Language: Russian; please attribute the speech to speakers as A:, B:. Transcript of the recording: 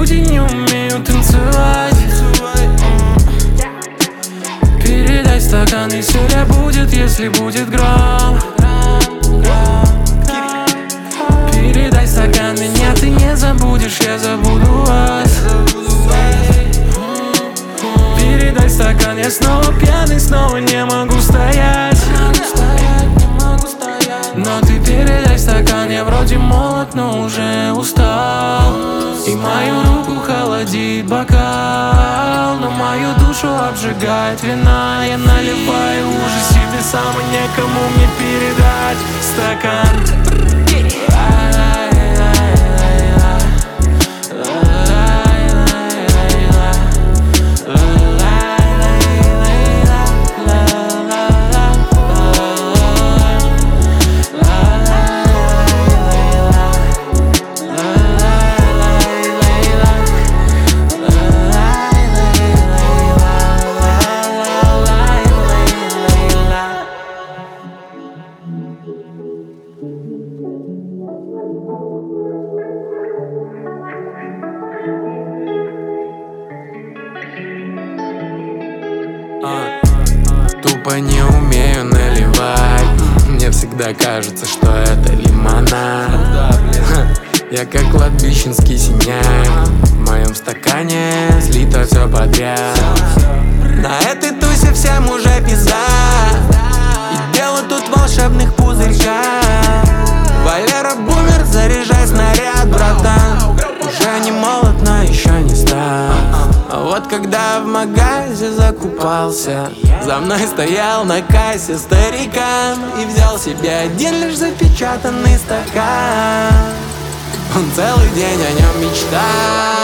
A: люди не умеют танцевать. Передай стакан, веселья будет, если будет гром. Передай стакан, меня ты не забудешь, я забуду вас. Передай стакан, я снова пьяный, снова не могу стоять. Но ты передай стакан, я вроде молод, но уже устал. И мою руку холодит бокал, но мою душу обжигает вина. Я наливаю уже себе сам, и некому мне передать стакан.
B: Тупо не умею наливать. Мне всегда кажется, что это лимонад. Я как кладбищенский синяк. В моем стакане слито все подряд. На этой тусе всем уже пизда. И дело тут в волшебных пузырьках. Валера бумер, заряжай снаряд, братан. Уже не молод, но еще не стар. А вот когда в магазе закупался, за мной стоял на кассе старикан и взял себе один лишь запечатанный стакан. Он целый день о нем мечтал.